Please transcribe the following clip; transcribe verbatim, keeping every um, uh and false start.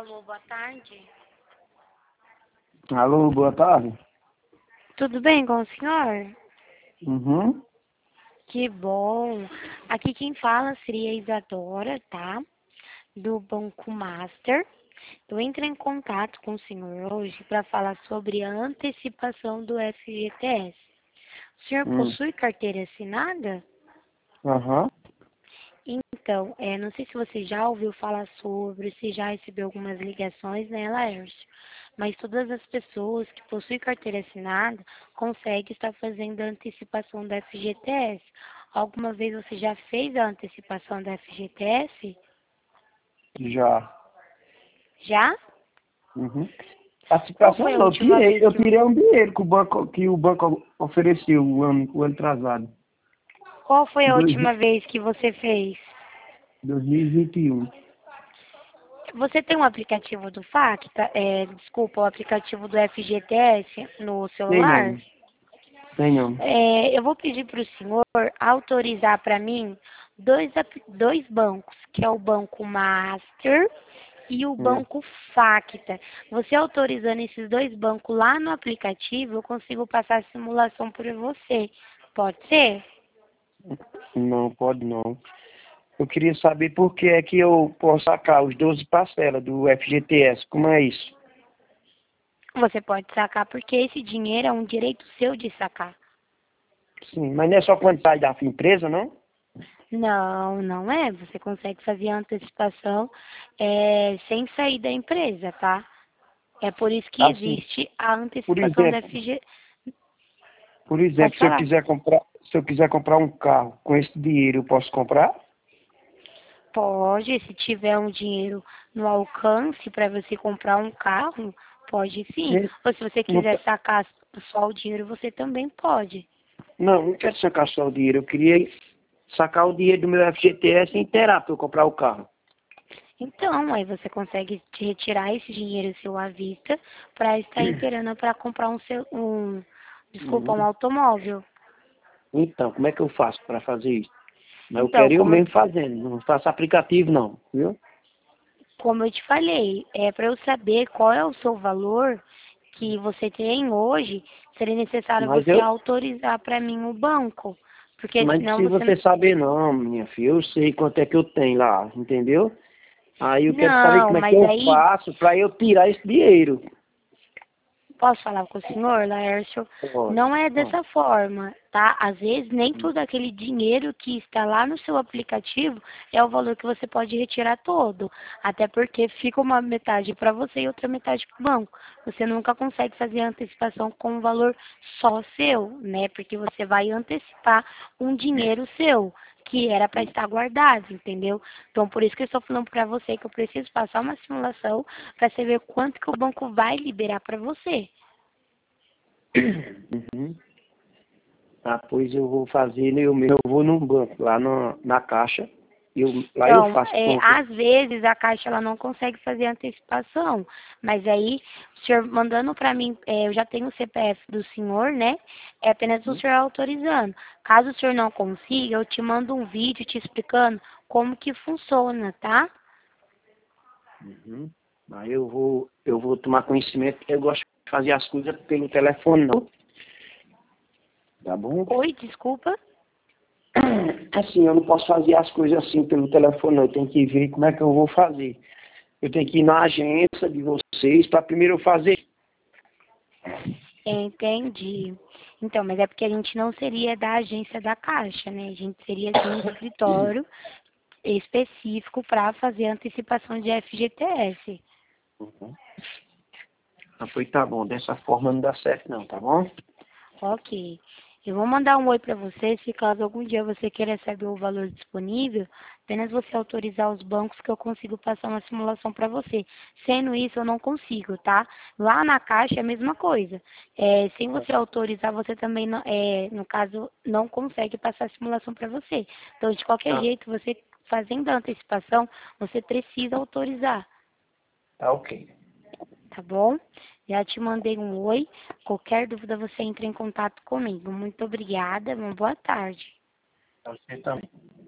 Alô, boa tarde. Alô, boa tarde. Tudo bem com o senhor? Uhum. Que bom. Aqui quem fala seria a Isadora, tá? Do Banco Master. Eu entrei em contato com o senhor hoje para falar sobre a antecipação do F G T S. O senhor Hum. possui carteira assinada? Aham. Então, é, não sei se você já ouviu falar sobre, se já recebeu algumas ligações, né, Laércio? Mas todas as pessoas que possuem carteira assinada conseguem estar fazendo a antecipação da F G T S. Alguma vez você já fez a antecipação da F G T S? Já. Já? Uhum. Qual Participação foi a não, eu última tirei, vez eu que... tirei um dinheiro que o banco, que o banco ofereceu o ano, o ano atrasado. Qual foi a Dois, última vez que você fez? dois mil e vinte e um. Você tem um aplicativo do Facta, é, desculpa, o aplicativo do F G T S no Tem celular? não. Tem não. É, eu vou pedir para o senhor autorizar para mim dois, ap- dois bancos, que é o Banco Master e o Hum. Banco Facta. Você autorizando esses dois bancos lá no aplicativo, eu consigo passar a simulação para você. Pode ser? Não, pode não. Eu queria saber por que é que eu posso sacar os doze parcelas do F G T S. Como é isso? Você pode sacar, porque esse dinheiro é um direito seu de sacar. Sim, mas não é só quando sai da empresa, não? Não, não é. Você consegue fazer a antecipação é, sem sair da empresa, tá? É por isso que Assim, existe a por antecipação da exemplo, F G. por Pode exemplo, se eu falar. quiser comprar, se eu quiser comprar um carro com esse dinheiro, eu posso comprar? Pode, se tiver um dinheiro no alcance para você comprar um carro, pode sim. Sim. Ou se você Não, quiser sacar só o dinheiro, você também pode. não, não quero sacar só o dinheiro. Eu queria sacar o dinheiro do meu F G T S inteiro para eu comprar o carro. Então, aí você consegue te retirar esse dinheiro seu à vista para estar inteirando para comprar um, seu, um, desculpa, um Uhum. automóvel. Então, como é que eu faço para fazer isso? Mas eu Então, quero eu como mesmo fazendo. Não faço aplicativo, não. Viu? Como eu te falei, é para eu saber qual é o seu valor que você tem hoje, seria necessário Mas você eu, autorizar para mim o banco, porque mas não senão precisa você você saber não, minha filha. Eu sei quanto é que eu tenho lá, entendeu? Aí eu quero saber não, como é que mas eu aí faço para eu tirar esse dinheiro. posso falar com o senhor, Laércio? Pode. Não é Pode. dessa forma, tá? Às vezes nem tudo aquele dinheiro que está lá no seu aplicativo é o valor que você pode retirar todo. Até porque fica uma metade para você e outra metade para o banco. Você nunca consegue fazer a antecipação com um valor só seu, né? Porque você vai antecipar um dinheiro seu que era para estar guardado, entendeu? Então, por isso que eu estou falando para você que eu preciso passar uma simulação para você ver quanto que o banco vai liberar para você. Uhum. Ah, pois eu vou fazer, né, eu mesmo, eu vou num banco, lá na, na caixa, eu, lá eu Então, faço é, compra. às vezes a Caixa ela não consegue fazer antecipação, mas aí o senhor mandando para mim, é, eu já tenho o C P F do senhor, né? É apenas o Uhum. senhor autorizando. Caso o senhor não consiga, eu te mando um vídeo te explicando como que funciona, tá? Uhum. Aí eu vou, eu vou tomar conhecimento, porque eu gosto de fazer as coisas pelo telefone, não. Tá bom? Oi, desculpa. Assim, eu não posso fazer as coisas assim pelo telefone, não. Eu tenho que ver como é que eu vou fazer. Eu tenho que ir na agência de vocês para primeiro eu fazer. Entendi. Então, mas é porque a gente não seria da agência da Caixa, né? A gente seria de um escritório específico para fazer antecipação de F G T S. Uhum. Ah, pois tá bom, dessa forma não dá certo não, tá bom? Ok. Eu vou mandar um oi para você, se caso algum dia você queira saber o valor disponível, apenas você autorizar os bancos que eu consigo passar uma simulação para você. Sendo isso, eu não consigo, tá? Lá na Caixa é a mesma coisa. É, sem você autorizar, você também, não- é, no caso, não consegue passar a simulação para você. Então, de qualquer Tá, jeito, você fazendo a antecipação, você precisa autorizar. tá ok. Tá bom? Já te mandei um oi. Qualquer dúvida você entra em contato comigo. Muito obrigada. Uma boa tarde. Você também.